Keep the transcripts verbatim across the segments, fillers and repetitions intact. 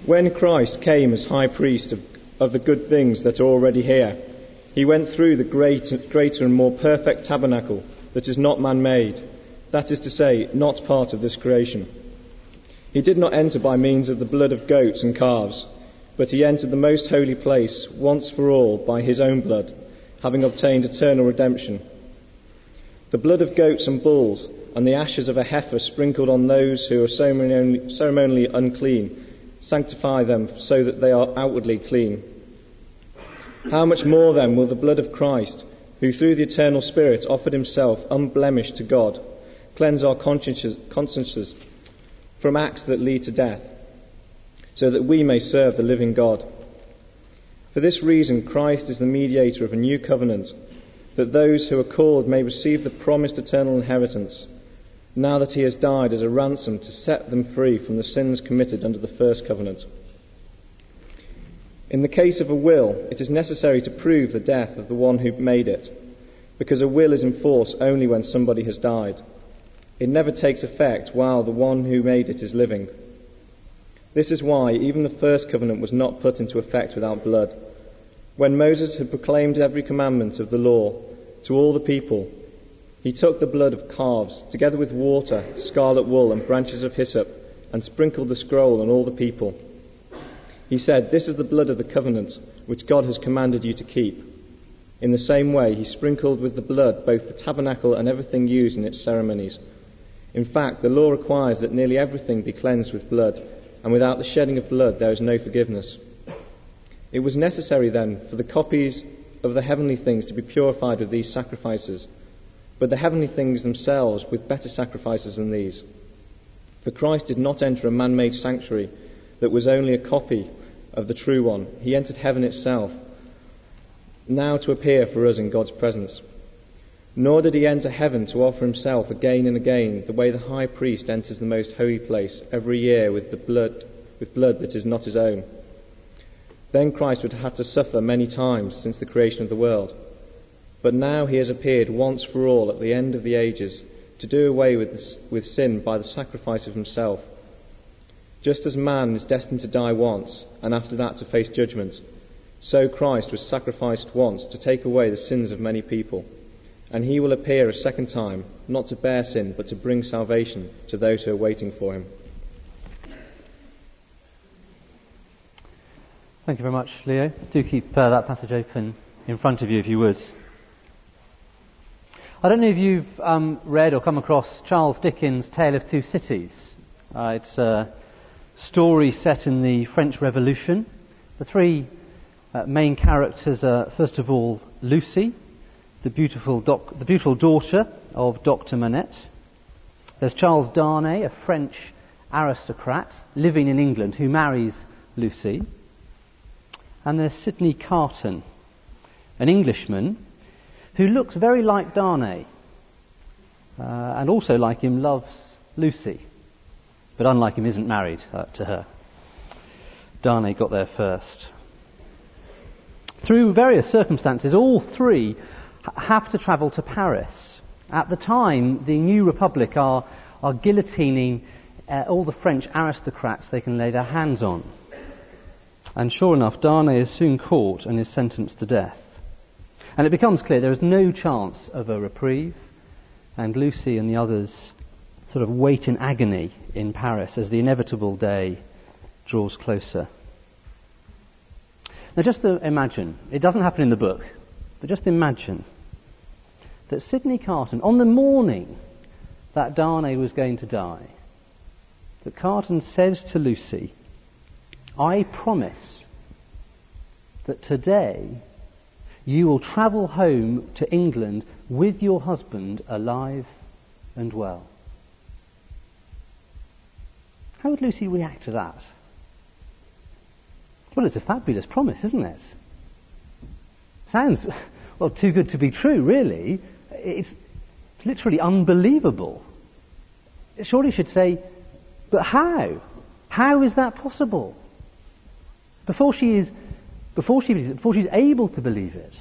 When Christ came as high priest of, of the good things that are already here, he went through the great, greater and more perfect tabernacle that is not man-made, that is to say, not part of this creation. He did not enter by means of the blood of goats and calves, but he entered the most holy place once for all by his own blood, having obtained eternal redemption. The blood of goats and bulls and the ashes of a heifer sprinkled on those who are ceremonially, ceremonially unclean sanctify them so that they are outwardly clean. How much more then will the blood of Christ, who through the eternal Spirit offered himself unblemished to God, cleanse our consciences, consciences from acts that lead to death, so that we may serve the living God. For this reason Christ is the mediator of a new covenant, that those who are called may receive the promised eternal inheritance, now that he has died as a ransom to set them free from the sins committed under the first covenant. In the case of a will, it is necessary to prove the death of the one who made it, because a will is in force only when somebody has died. It never takes effect while the one who made it is living. This is why even the first covenant was not put into effect without blood. When Moses had proclaimed every commandment of the law to all the people, he took the blood of calves, together with water, scarlet wool, and branches of hyssop, and sprinkled the scroll on all the people. He said, "This is the blood of the covenant, which God has commanded you to keep." In the same way, he sprinkled with the blood both the tabernacle and everything used in its ceremonies. In fact, the law requires that nearly everything be cleansed with blood, and without the shedding of blood there is no forgiveness. It was necessary then for the copies of the heavenly things to be purified with these sacrifices, but the heavenly things themselves with better sacrifices than these. For Christ did not enter a man-made sanctuary that was only a copy of the true one. He entered heaven itself, now to appear for us in God's presence. Nor did he enter heaven to offer himself again and again, the way the high priest enters the most holy place every year with the blood, with blood that is not his own. Then Christ would have had to suffer many times since the creation of the world. But now he has appeared once for all at the end of the ages to do away with, this, with sin by the sacrifice of himself. Just as man is destined to die once, and after that to face judgment, so Christ was sacrificed once to take away the sins of many people. And he will appear a second time, not to bear sin, but to bring salvation to those who are waiting for him. Thank you very much, Leo. Do keep uh, that passage open in front of you, if you would. I don't know if you've um, read or come across Charles Dickens' Tale of Two Cities. Uh, it's a story set in the French Revolution. The three uh, main characters are, first of all, Lucy, the beautiful doc- the beautiful daughter of Doctor Manette. There's Charles Darnay, a French aristocrat living in England who marries Lucy. And there's Sidney Carton, an Englishman who looks very like Darnay, uh, and also like him loves Lucy, but unlike him isn't married uh, to her. Darnay got there first. Through various circumstances, all three have to travel to Paris. At the time, the New Republic are, are guillotining uh, all the French aristocrats they can lay their hands on. And sure enough, Darnay is soon caught and is sentenced to death. And it becomes clear there is no chance of a reprieve, and Lucy and the others sort of wait in agony in Paris as the inevitable day draws closer. Now just to imagine, it doesn't happen in the book, but just imagine that Sidney Carton, on the morning that Darnay was going to die, that Carton says to Lucy, "I promise that today you will travel home to England with your husband alive and well." How would Lucy react to that? Well, it's a fabulous promise, isn't it? Sounds, well, too good to be true, really. It's literally unbelievable. Surely should say, but how? How is that possible? Before she is, before she believes it, before she's able to believe it,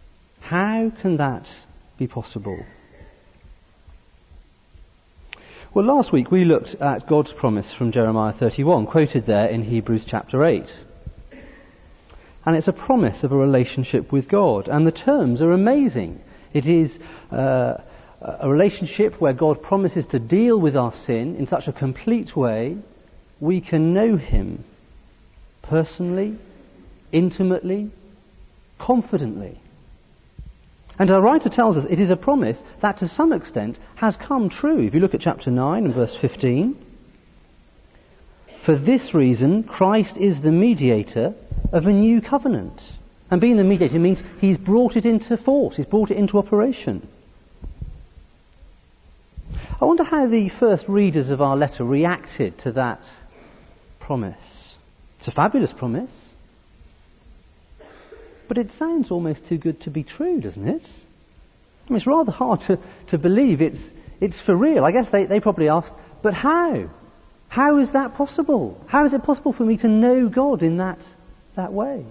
how can that be possible? Well, last week we looked at God's promise from Jeremiah thirty-one, quoted there in Hebrews chapter eight. And it's a promise of a relationship with God. And the terms are amazing. It is uh, a relationship where God promises to deal with our sin in such a complete way we can know Him personally, intimately, confidently. And our writer tells us it is a promise that to some extent has come true. If you look at chapter nine and verse fifteen, for this reason Christ is the mediator of a new covenant. And being the mediator means He's brought it into force, He's brought it into operation. I wonder how the first readers of our letter reacted to that promise. It's a fabulous promise. But it sounds almost too good to be true, doesn't it? I mean, it's rather hard to, to believe it's it's for real. I guess they, they probably asked, but how? How is that possible? How is it possible for me to know God in that, that way?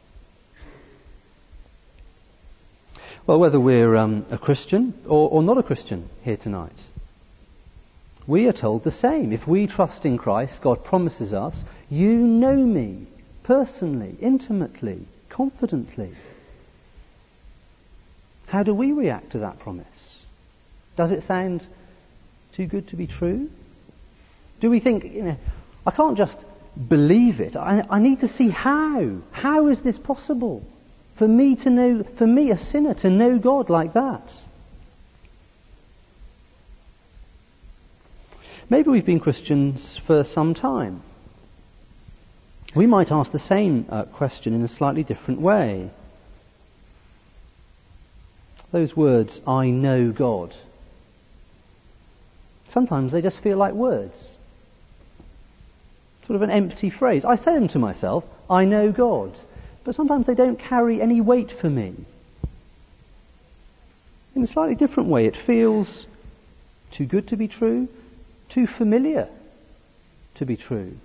Well, whether we're um, a Christian or, or not a Christian here tonight, we are told the same. If we trust in Christ, God promises us, you know me personally, intimately, confidently. How do we react to that promise? Does it sound too good to be true? Do we think, you know, I can't just believe it. I, I need to see how. How is this possible? For me to know, for me a sinner, to know God like that. Maybe we've been Christians for some time. We might ask the same uh, question in a slightly different way. Those words, I know God. Sometimes they just feel like words. Sort of an empty phrase. I say them to myself, I know God. But sometimes they don't carry any weight for me. In a slightly different way, it feels too good to be true, too familiar to be true.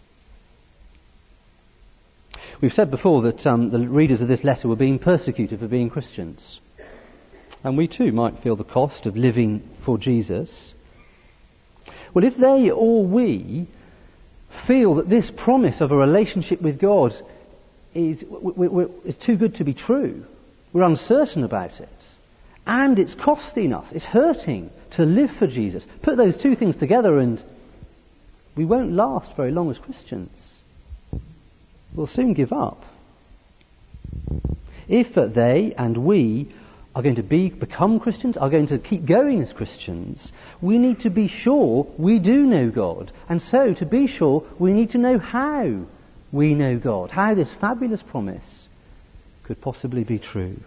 We've said before that um, the readers of this letter were being persecuted for being Christians. And we too might feel the cost of living for Jesus. Well, if they or we feel that this promise of a relationship with God is, we, we, is too good to be true, we're uncertain about it, and it's costing us, it's hurting to live for Jesus, put those two things together and we won't last very long as Christians. We'll soon give up. If they and we are going to be become Christians, are going to keep going as Christians, we need to be sure we do know God. And so, to be sure, we need to know how we know God, how this fabulous promise could possibly be true.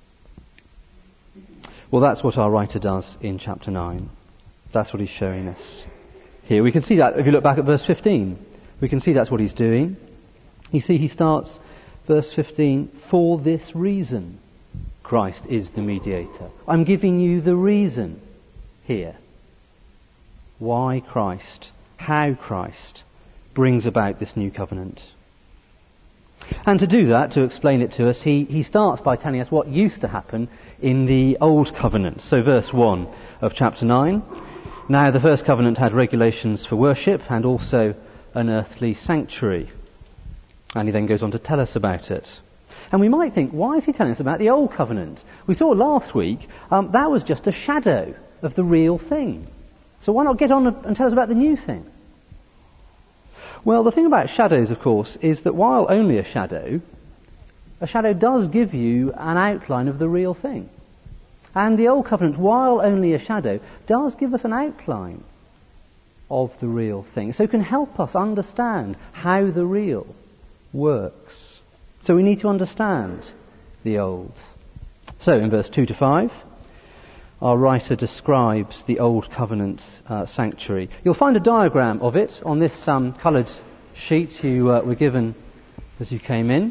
Well, that's what our writer does in chapter nine. That's what he's showing us here. We can see that if you look back at verse fifteen. We can see that's what he's doing. You see, he starts verse fifteen, for this reason Christ is the mediator. I'm giving you the reason here. Why Christ, how Christ brings about this new covenant. And to do that, to explain it to us, he, he starts by telling us what used to happen in the Old Covenant. So verse one of chapter nine. Now the first covenant had regulations for worship and also an earthly sanctuary. And he then goes on to tell us about it. And we might think, why is he telling us about the Old Covenant? We saw last week, um, that was just a shadow of the real thing. So why not get on and tell us about the new thing? Well, the thing about shadows, of course, is that while only a shadow, a shadow does give you an outline of the real thing. And the Old Covenant, while only a shadow, does give us an outline of the real thing. So it can help us understand how the real works. So we need to understand the old. So in verse two to five, our writer describes the Old Covenant uh, sanctuary. You'll find a diagram of it on this um, coloured sheet you uh, were given as you came in.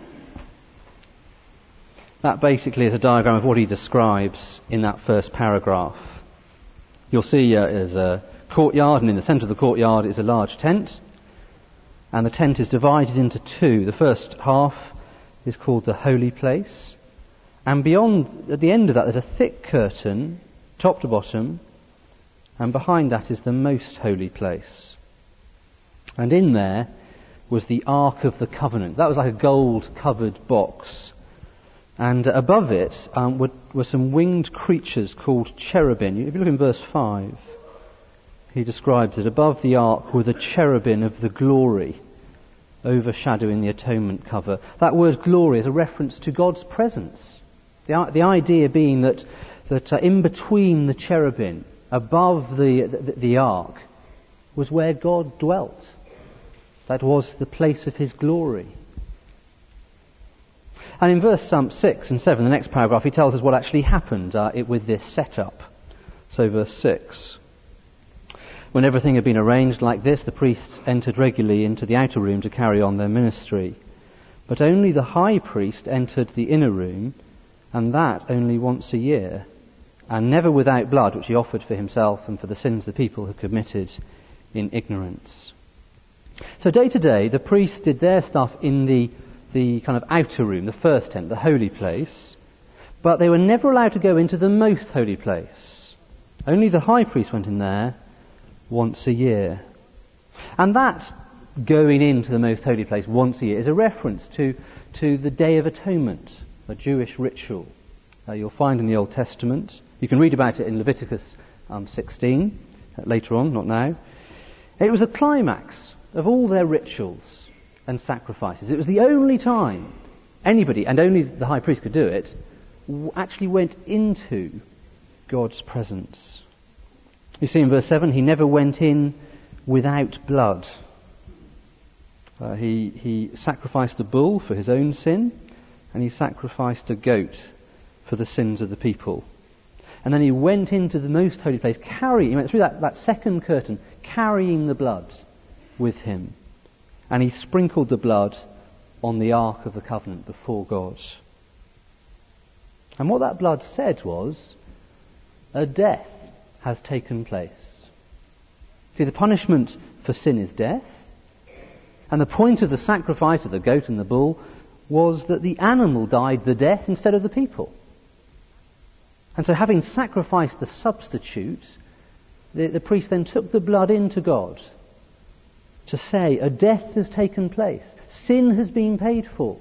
That basically is a diagram of what he describes in that first paragraph. You'll see uh, there's a courtyard, and in the centre of the courtyard is a large tent. And the tent is divided into two. The first half is called the holy place. And beyond, at the end of that, there's a thick curtain, top to bottom, and behind that is the most holy place. And in there was the Ark of the Covenant. That was like a gold-covered box. And above it um, were, were some winged creatures called cherubim. If you look in verse five, he describes it. Above the ark were the cherubim of the glory, overshadowing the atonement cover. That word glory is a reference to God's presence. The, the idea being that, that uh, in between the cherubim, above the, the, the ark, was where God dwelt. That was the place of his glory. And in verse um, six and seven, the next paragraph, he tells us what actually happened uh, it, with this setup. So verse six. When everything had been arranged like this, the priests entered regularly into the outer room to carry on their ministry. But only the high priest entered the inner room, and that only once a year, and never without blood, which he offered for himself and for the sins the people had committed in ignorance. So day to day, the priests did their stuff in the, the kind of outer room, the first tent, the holy place, but they were never allowed to go into the most holy place. Only the high priest went in there once a year. And that going into the most holy place once a year is a reference to, to the Day of Atonement, a Jewish ritual uh, you'll find in the Old Testament. You can read about it in Leviticus um, sixteen, uh, later on, not now. It was a climax of all their rituals and sacrifices. It was the only time anybody, and only the high priest could do it, w- actually went into God's presence. You see in verse seven, he never went in without blood. Uh, he, he sacrificed a bull for his own sin, and he sacrificed a goat for the sins of the people. And then he went into the most holy place, carrying, he went through that, that second curtain, carrying the blood with him. And he sprinkled the blood on the Ark of the Covenant before God. And what that blood said was, a death has taken place. See, the punishment for sin is death. And the point of the sacrifice of the goat and the bull was that the animal died the death instead of the people. And so having sacrificed the substitute, the, the priest then took the blood into God to say, a death has taken place. Sin has been paid for.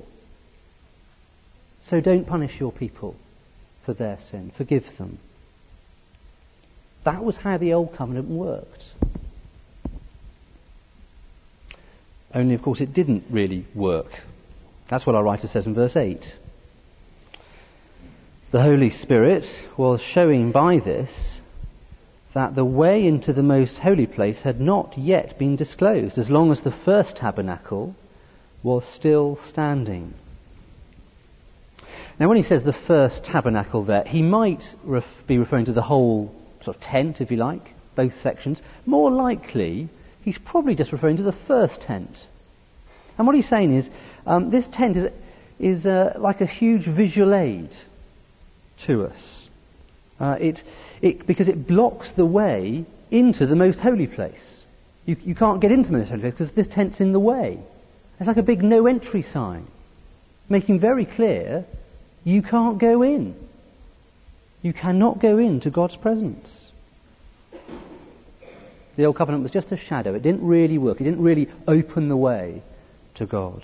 So don't punish your people for their sin. Forgive them. That was how the Old Covenant worked. Only, of course, it didn't really work. That's what our writer says in verse eight. The Holy Spirit was showing by this that the way into the most holy place had not yet been disclosed, as long as the first tabernacle was still standing. Now, when he says the first tabernacle there, he might ref- be referring to the whole sort of tent, if you like, both sections. More likely, he's probably just referring to the first tent. And what he's saying is, um, this tent is, is uh, like a huge visual aid to us. Uh, it, it, because it blocks the way into the most holy place. You, you can't get into the most holy place because this tent's in the way. It's like a big no entry sign, making very clear you can't go in. You cannot go into God's presence. The Old Covenant was just a shadow. It didn't really work. It didn't really open the way to God.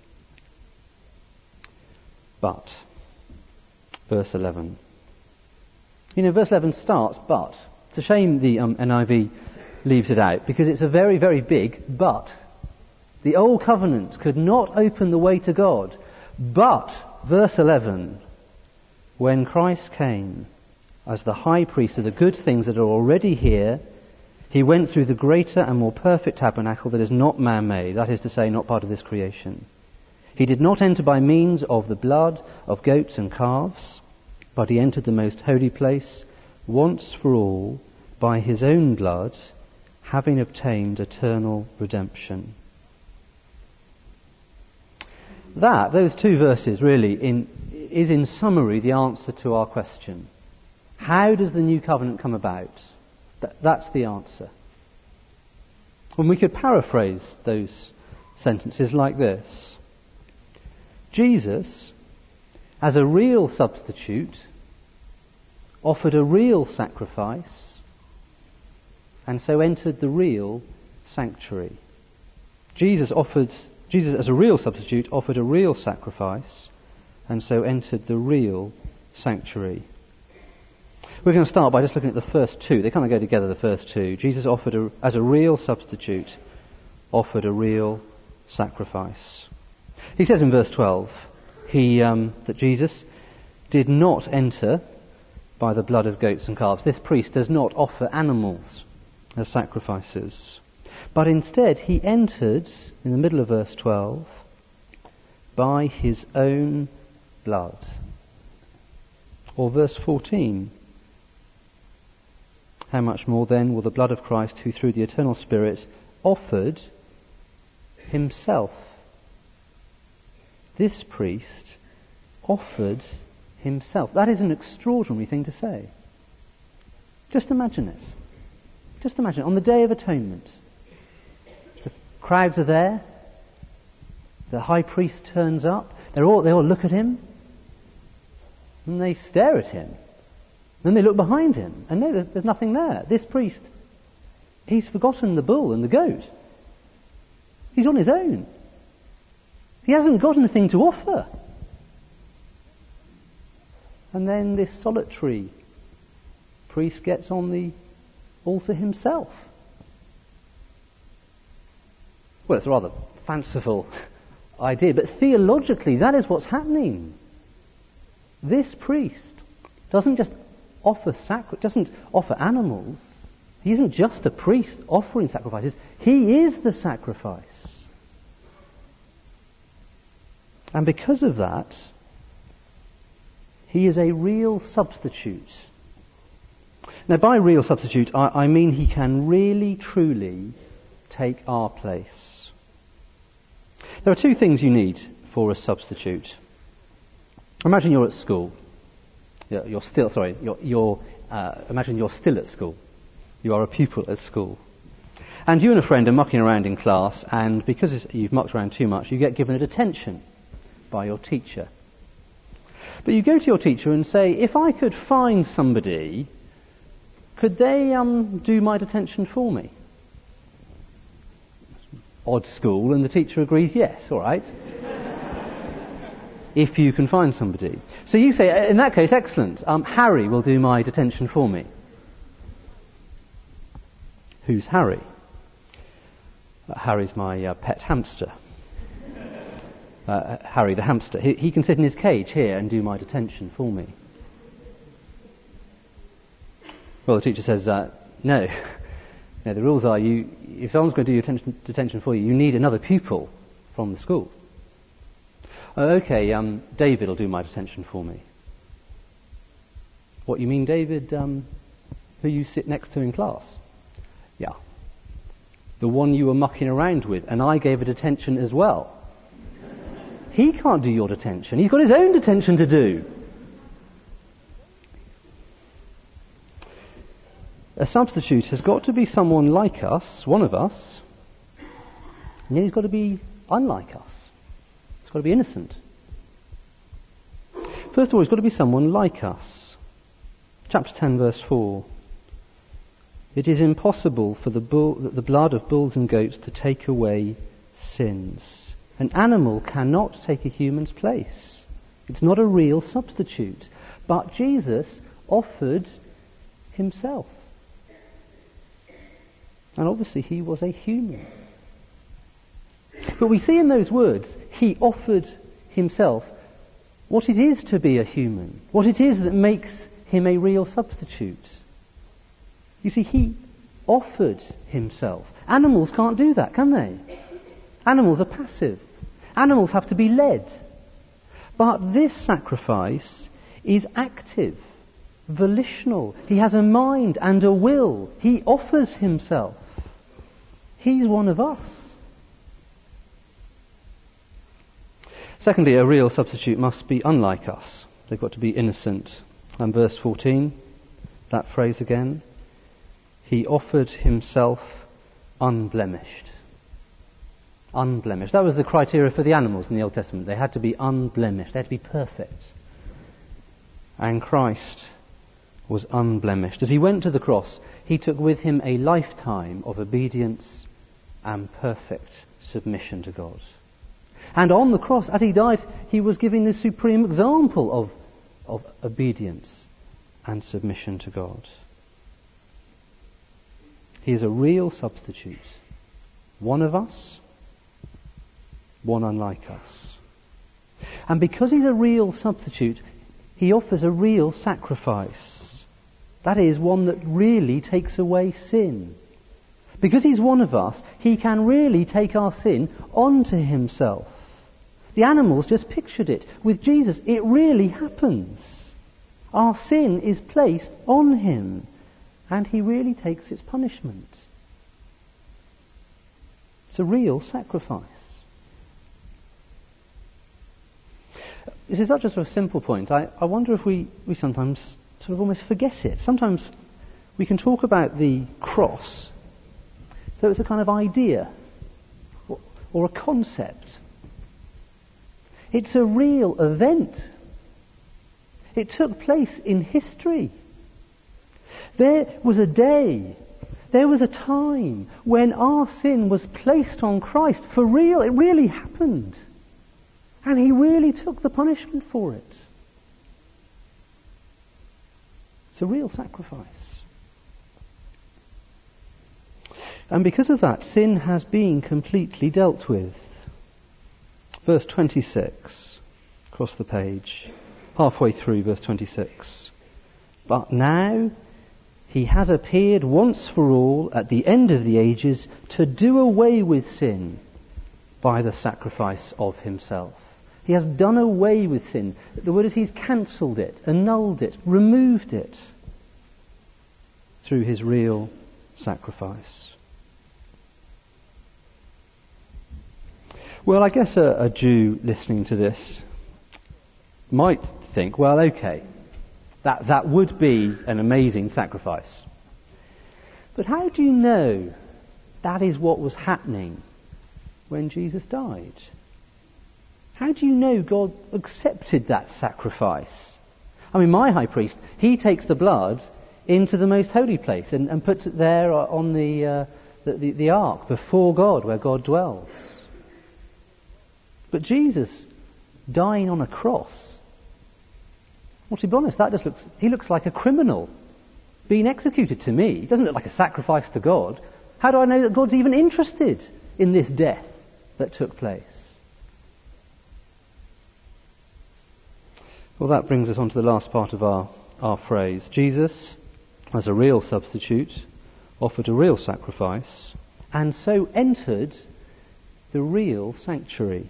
But, verse eleven. You know, verse eleven starts, but. It's a shame the um, N I V leaves it out, because it's a very, very big but. The Old Covenant could not open the way to God. But, verse eleven, when Christ came as the high priest of the good things that are already here, he went through the greater and more perfect tabernacle that is not man-made, that is to say, not part of this creation. He did not enter by means of the blood of goats and calves, but he entered the most holy place once for all by his own blood, having obtained eternal redemption. That, those two verses really, in, is in summary the answer to our question. How does the new covenant come about? Th- that's the answer. And we could paraphrase those sentences like this. Jesus, as a real substitute, offered a real sacrifice and so entered the real sanctuary. Jesus offered, Jesus as a real substitute offered a real sacrifice, and so entered the real sanctuary. We're going to start by just looking at the first two. They kind of go together, the first two. Jesus offered, a, as a real substitute, offered a real sacrifice. He says in verse twelve, he, um, that Jesus did not enter by the blood of goats and calves. This priest does not offer animals as sacrifices, but instead he entered, in the middle of verse twelve, by his own blood. Or verse fourteen, how much more then will the blood of Christ, who through the eternal Spirit offered himself. This priest offered himself. That is an extraordinary thing to say. Just imagine it. Just imagine it. On the Day of Atonement, the crowds are there. The high priest turns up. They're all, they all look at him. And they stare at him. Then they look behind him. And no, there's, there's nothing there. This priest, he's forgotten the bull and the goat. He's on his own. He hasn't got anything to offer. And then this solitary priest gets on the altar himself. Well, it's a rather fanciful idea, but theologically that is what's happening. This priest doesn't just offer sacri- doesn't offer animals. He isn't just a priest offering sacrifices. He is the sacrifice. And because of that, he is a real substitute. Now, by real substitute, I, I mean he can really, truly take our place. There are two things you need for a substitute. Imagine you're at school. You're, you're still, sorry, you're, you're uh, imagine you're still at school. You are a pupil at school. And you and a friend are mucking around in class, and because you've mucked around too much, you get given a detention by your teacher. But you go to your teacher and say, if I could find somebody, could they um, do my detention for me? Odd school, and the teacher agrees, yes, all right. If you can find somebody. So you say, in that case, excellent, um, Harry will do my detention for me. Who's Harry? Uh, Harry's my uh, pet hamster. Uh, Harry the hamster. He, he can sit in his cage here and do my detention for me. Well, the teacher says, uh, no. no. The rules are, you, if someone's going to do your detention, detention for you, you need another pupil from the school. Oh, okay, um, David will do my detention for me. What, you mean David, um, who you sit next to in class? Yeah. The one you were mucking around with, and I gave a detention as well. He can't do your detention. He's got his own detention to do. A substitute has got to be someone like us, one of us, and then he's got to be unlike us. It's got to be innocent. First of all, it's got to be someone like us. Chapter ten, verse four. It is impossible for the, bull, the blood of bulls and goats to take away sins. An animal cannot take a human's place. It's not a real substitute. But Jesus offered himself. And obviously he was a human. But we see in those words, he offered himself, what it is to be a human. What it is that makes him a real substitute. You see, he offered himself. Animals can't do that, can they? Animals are passive. Animals have to be led. But this sacrifice is active, volitional. He has a mind and a will. He offers himself. He's one of us. Secondly, a real substitute must be unlike us. They've got to be innocent. And verse fourteen, that phrase again. He offered himself unblemished. Unblemished. That was the criteria for the animals in the Old Testament. They had to be unblemished. They had to be perfect. And Christ was unblemished. As he went to the cross, he took with him a lifetime of obedience and perfect submission to God. And on the cross, as he died, he was giving the supreme example of, of obedience and submission to God. He is a real substitute. One of us, one unlike us. And because he's a real substitute, he offers a real sacrifice. That is, one that really takes away sin. Because he's one of us, he can really take our sin onto himself. The animals just pictured it. With Jesus, it really happens. Our sin is placed on him, and he really takes its punishment. It's a real sacrifice. This is not just a simple point. I, I wonder if we, we sometimes sort of almost forget it. Sometimes we can talk about the cross, so it's a kind of idea or, or a concept. It's a real event. It took place in history. There was a day, there was a time when our sin was placed on Christ for real. It really happened. And he really took the punishment for it. It's a real sacrifice. And because of that, sin has been completely dealt with. Verse twenty-six, across the page, halfway through verse twenty-six. But now he has appeared once for all at the end of the ages to do away with sin by the sacrifice of himself. He has done away with sin. The word is he's cancelled it, annulled it, removed it through his real sacrifice. Well, I guess a, a Jew listening to this might think, well, okay, that, that would be an amazing sacrifice. But how do you know that is what was happening when Jesus died? How do you know God accepted that sacrifice? I mean, my high priest, he takes the blood into the most holy place and, and puts it there on the, uh, the, the, the ark before God, where God dwells. But Jesus dying on a cross, well, to be honest, that just looks, he looks like a criminal being executed to me. He doesn't look like a sacrifice to God. How do I know that God's even interested in this death that took place? Well, that brings us on to the last part of our, our phrase. Jesus, as a real substitute, offered a real sacrifice, and so entered the real sanctuary.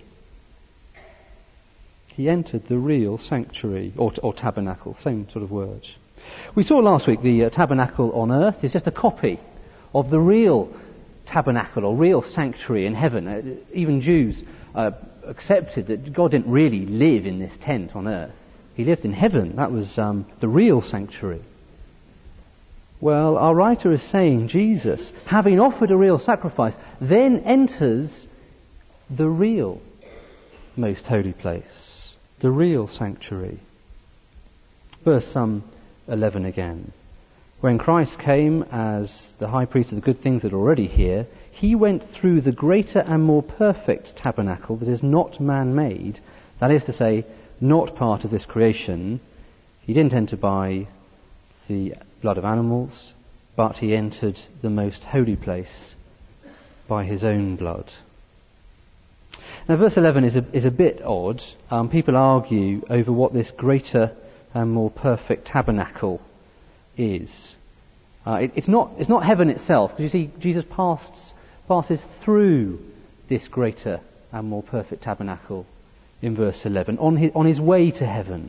He entered the real sanctuary, or, or tabernacle, same sort of word. We saw last week the uh, tabernacle on earth is just a copy of the real tabernacle or real sanctuary in heaven. Uh, even Jews uh, accepted that God didn't really live in this tent on earth. He lived in heaven. That was um, the real sanctuary. Well, our writer is saying Jesus, having offered a real sacrifice, then enters the real most holy place, the real sanctuary. Verse um, eleven again. When Christ came as the high priest of the good things that are already here, he went through the greater and more perfect tabernacle that is not man-made, that is to say, not part of this creation. He didn't enter by the blood of animals, but he entered the most holy place by his own blood. Now verse eleven is a, is a bit odd. Um, people argue over what this greater and more perfect tabernacle is. Uh, it, it's not it's not heaven itself, because you see Jesus passed, passes through this greater and more perfect tabernacle in verse eleven, on his, on his way to heaven.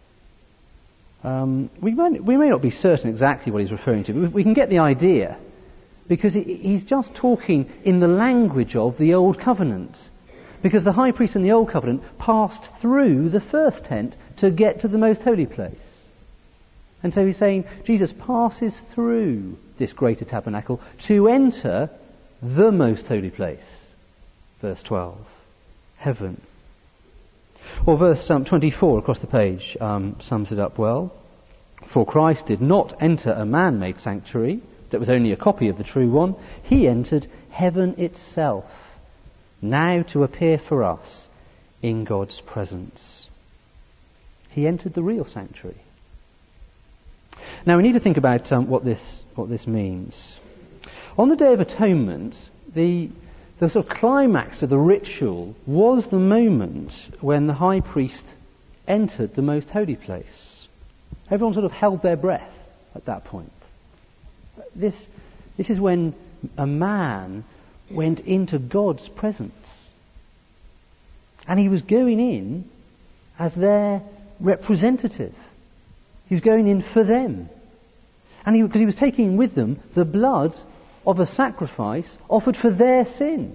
Um, we, may, we may not be certain exactly what he's referring to, but we can get the idea, because he, he's just talking in the language of the Old Covenant. Because the high priest in the Old Covenant passed through the first tent to get to the most holy place. And so he's saying Jesus passes through this greater tabernacle to enter the most holy place. Verse twelve. Heaven. Or verse um, twenty-four across the page um, sums it up well. For Christ did not enter a man-made sanctuary that was only a copy of the true one. He entered heaven itself, now to appear for us in God's presence. He entered the real sanctuary. Now we need to think about um, what this what this means. On the Day of Atonement, the the sort of climax of the ritual was the moment when the high priest entered the most holy place. Everyone sort of held their breath at that point. This this is when a man went into God's presence, and he was going in as their representative. He was going in for them. And he, because he was taking with them the blood of a sacrifice offered for their sin.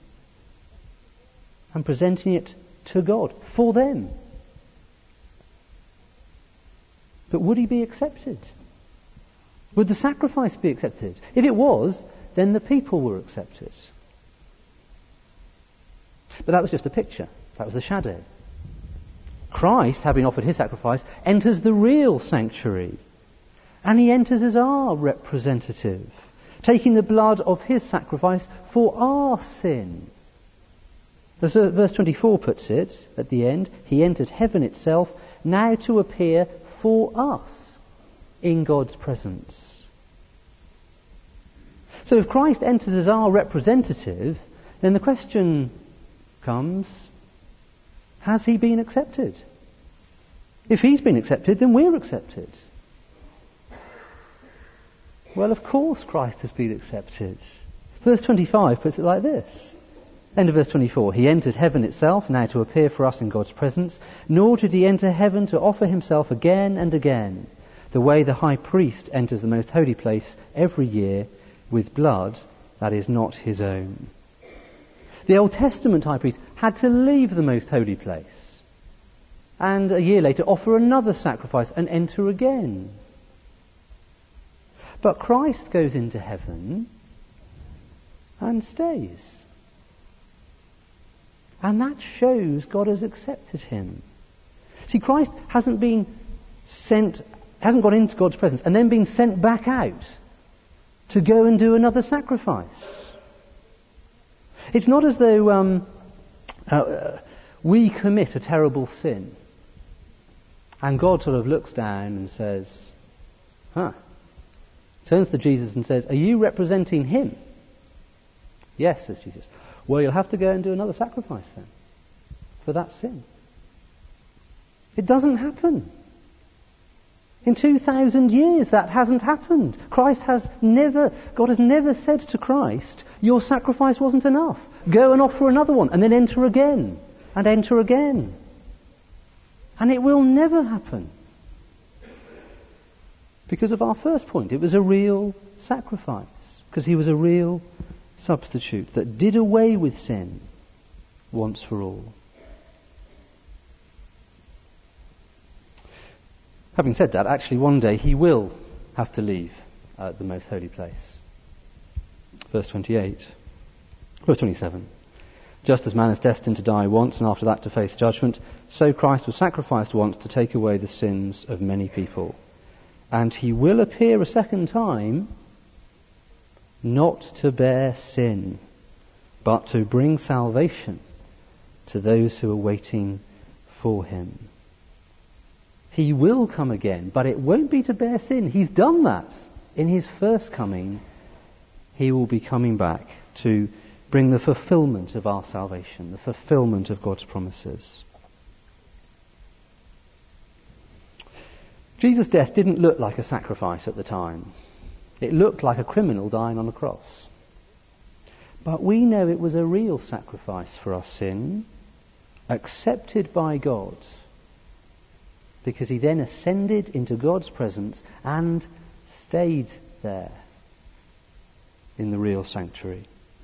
And presenting it to God for them. But would he be accepted? Would the sacrifice be accepted? If it was, then the people were accepted. But that was just a picture. That was a shadow. Christ, having offered his sacrifice, enters the real sanctuary. And he enters as our representative, taking the blood of his sacrifice for our sin. As verse twenty-four puts it, at the end, he entered heaven itself, now to appear for us in God's presence. So if Christ enters as our representative, then the question comes, has he been accepted? If he's been accepted, then we're accepted. Well, of course Christ has been accepted. Verse twenty-five puts it like this. End of verse twenty-four. He entered heaven itself, now to appear for us in God's presence, nor did he enter heaven to offer himself again and again, the way the high priest enters the most holy place every year with blood that is not his own. The Old Testament high priest had to leave the most holy place and a year later offer another sacrifice and enter again. But Christ goes into heaven and stays. And that shows God has accepted him. See, Christ hasn't been sent, hasn't gone into God's presence and then been sent back out to go and do another sacrifice. It's not as though um, uh, we commit a terrible sin and God sort of looks down and says, huh, turns to Jesus and says, are you representing him? Yes, says Jesus. Well, you'll have to go and do another sacrifice then for that sin. It doesn't happen. In two thousand years that hasn't happened. Christ has never, God has never said to Christ, your sacrifice wasn't enough. Go and offer another one and then enter again and enter again. And it will never happen. Because of our first point, it was a real sacrifice. Because he was a real substitute that did away with sin once for all. Having said that, actually one day he will have to leave uh, the most holy place. Verse twenty-eight. Verse twenty-seven. Just as man is destined to die once and after that to face judgment, so Christ was sacrificed once to take away the sins of many people. And he will appear a second time, not to bear sin, but to bring salvation to those who are waiting for him. He will come again, but it won't be to bear sin. He's done that. In his first coming, he will be coming back to bring the fulfillment of our salvation, the fulfillment of God's promises. Jesus' death didn't look like a sacrifice at the time. It looked like a criminal dying on a cross. But we know it was a real sacrifice for our sin, accepted by God, because he then ascended into God's presence and stayed there in the real sanctuary.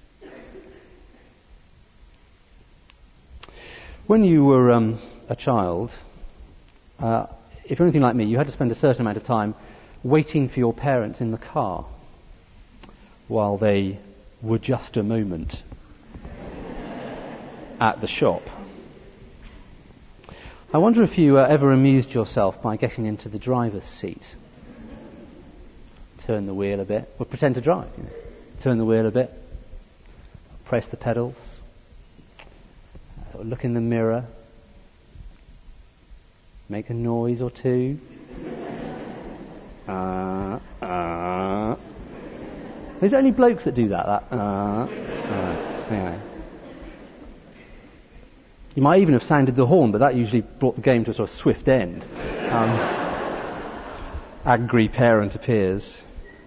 When you were um, a child, uh, if you're anything like me, you had to spend a certain amount of time waiting for your parents in the car while they were just a moment at the shop. I wonder if you uh, ever amused yourself by getting into the driver's seat. Turn the wheel a bit, or pretend to drive. You know. Turn the wheel a bit, press the pedals, uh, look in the mirror, make a noise or two. Uh, uh. There's only blokes that do that. that uh, uh, anyway. You might even have sounded the horn, but that usually brought the game to a sort of swift end. Um, angry parent appears.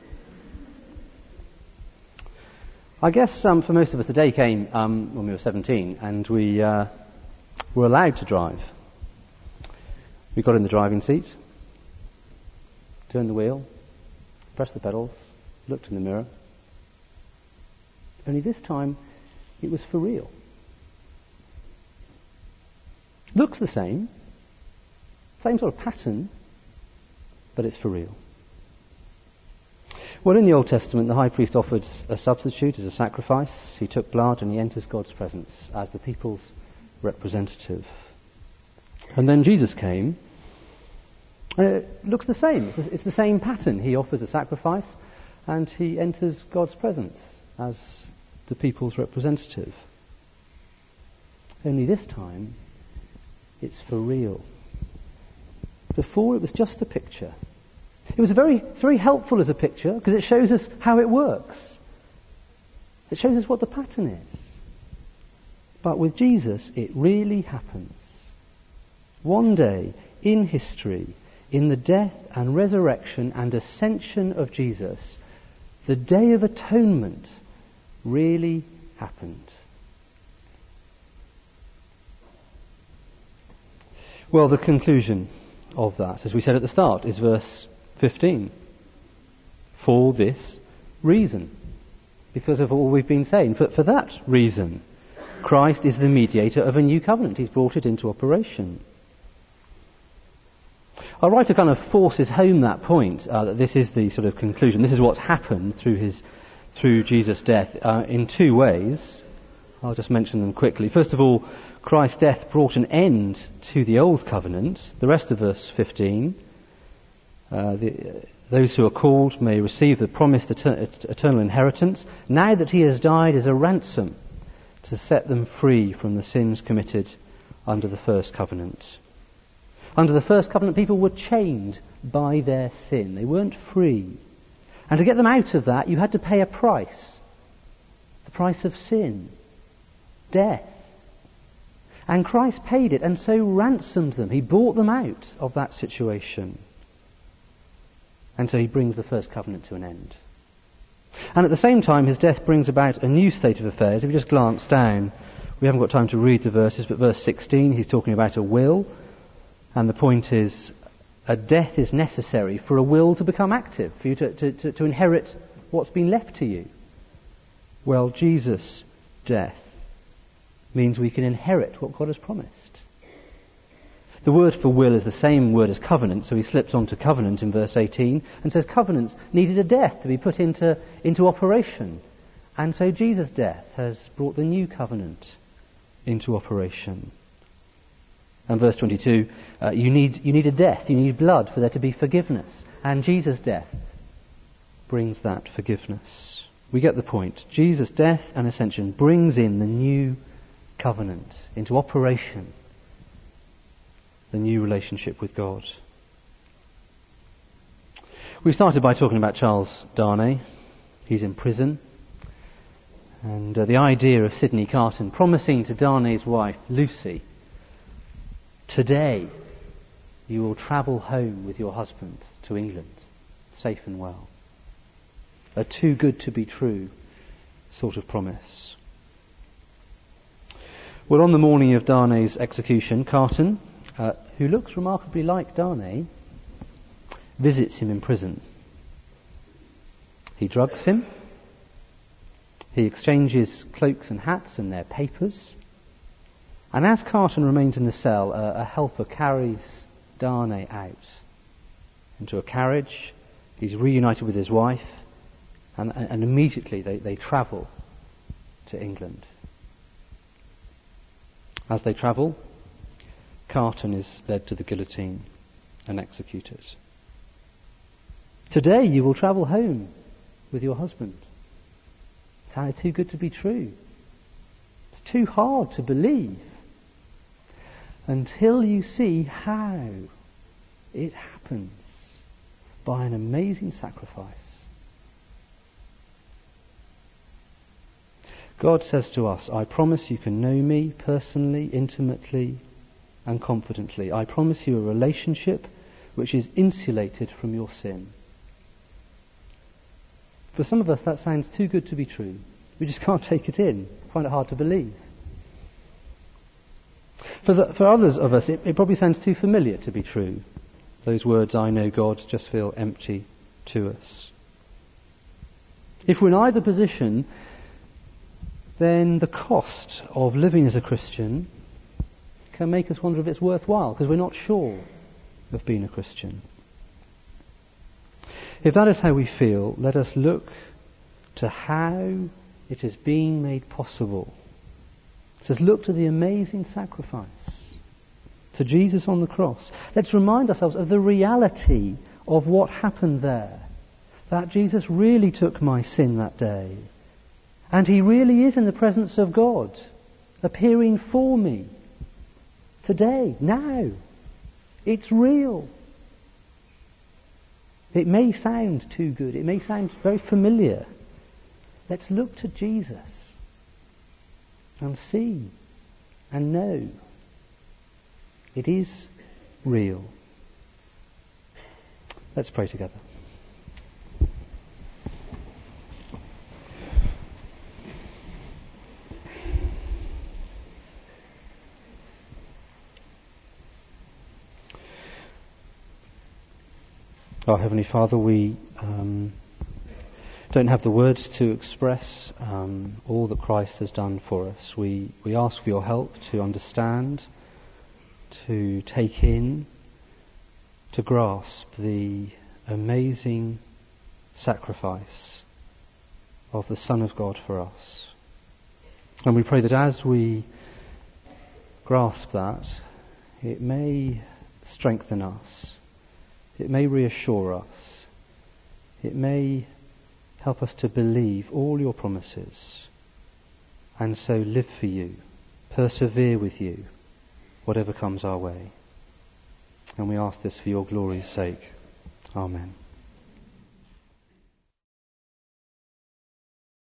I guess um, for most of us the day came um, when we were seventeen and we uh, were allowed to drive. We got in the driving seat, turned the wheel, pressed the pedals, looked in the mirror. Only this time it was for real. Looks the same, same sort of pattern, but it's for real. Well, in the Old Testament, the high priest offered a substitute as a sacrifice. He took blood and he enters God's presence as the people's representative. And then Jesus came, and it looks the same. It's the same pattern. He offers a sacrifice and he enters God's presence as the people's representative. Only this time, it's for real. Before, it was just a picture. It was very, it's very helpful as a picture because it shows us how it works. It shows us what the pattern is. But with Jesus, it really happens. One day in history, in the death and resurrection and ascension of Jesus, the Day of Atonement really happened. Well, the conclusion of that, as we said at the start, is verse fifteen. For this reason. Because of all we've been saying. For, for that reason. Christ is the mediator of a new covenant. He's brought it into operation. Our writer kind of forces home that point, uh, that this is the sort of conclusion. This is what's happened through his, through Jesus' death uh, in two ways. I'll just mention them quickly. First of all, Christ's death brought an end to the old covenant. The rest of verse fifteen. Uh, the, uh, those who are called may receive the promised etern- eternal inheritance, now that he has died as a ransom to set them free from the sins committed under the first covenant. Under the first covenant, people were chained by their sin. They weren't free. And to get them out of that, you had to pay a price. The price of sin. Death. And Christ paid it and so ransomed them. He bought them out of that situation. And so he brings the first covenant to an end. And at the same time, his death brings about a new state of affairs. If you just glance down, we haven't got time to read the verses, but verse sixteen, he's talking about a will. And the point is, a death is necessary for a will to become active, for you to, to, to, to inherit what's been left to you. Well, Jesus' death means we can inherit what God has promised. The word for will is the same word as covenant, so he slips on to covenant in verse eighteen and says covenants needed a death to be put into, into operation. And so Jesus' death has brought the new covenant into operation. And verse twenty-two, uh, you need you need a death, you need blood for there to be forgiveness. And Jesus' death brings that forgiveness. We get the point. Jesus' death and ascension brings in the new covenant into operation. The new relationship with God. We started by talking about Charles Darnay. He's in prison. And uh, the idea of Sidney Carton promising to Darnay's wife, Lucy, today you will travel home with your husband to England, safe and well. A too good to be true sort of promise. Well, on the morning of Darnay's execution, Carton, uh, who looks remarkably like Darnay, visits him in prison. He drugs him. He exchanges cloaks and hats and their papers. And as Carton remains in the cell, a, a helper carries Darnay out into a carriage. He's reunited with his wife, and, and immediately they, they travel to England. As they travel, Carton is led to the guillotine and executed. Today you will travel home with your husband. It sounded too good to be true. It's too hard to believe until you see how it happens by an amazing sacrifice. God says to us, I promise you can know me personally, intimately and confidently. I promise you a relationship which is insulated from your sin. For some of us that sounds too good to be true. We just can't take it in, find it hard to believe. For, the, for others of us it, it probably sounds too familiar to be true. Those words, I know God, just feel empty to us. If we're in either position, then the cost of living as a Christian can make us wonder if it's worthwhile, because we're not sure of being a Christian. If that is how we feel, let us look to how it is being made possible. It says, look to the amazing sacrifice, to Jesus on the cross. Let's remind ourselves of the reality of what happened there, that Jesus really took my sin that day. And he really is in the presence of God, appearing for me. Today, now. It's real. It may sound too good. It may sound very familiar. Let's look to Jesus and see and know it is real. Let's pray together. Our Heavenly Father, we um, don't have the words to express um, all that Christ has done for us. We, we ask for your help to understand, to take in, to grasp the amazing sacrifice of the Son of God for us. And we pray that as we grasp that, it may strengthen us. It may reassure us. It may help us to believe all your promises and so live for you, persevere with you, whatever comes our way. And we ask this for your glory's sake. Amen.